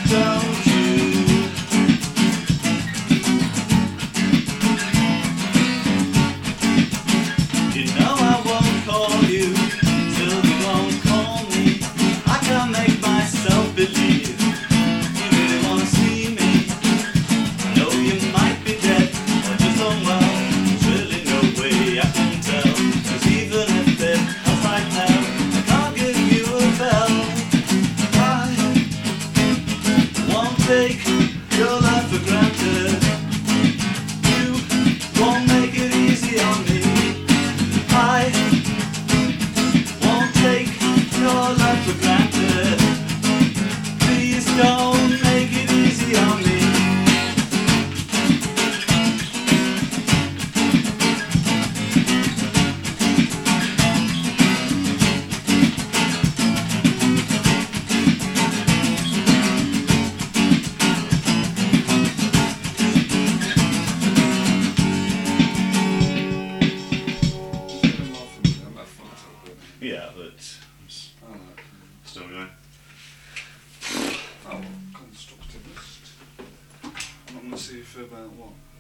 don't you? You know I won't call you till you won't call me. I can't make myself believe you really wanna see me. I know you might be dead or just unwell. There's really no way I can tell. 'Cause even if it comes right now, I can't give you a bell. I won't take your love for granted. You won't make it easy on me. I won't take your love for granted. Please don't make it easy on me. Yeah, but still going. Oh, constructivist. I'm not going to see you for about what?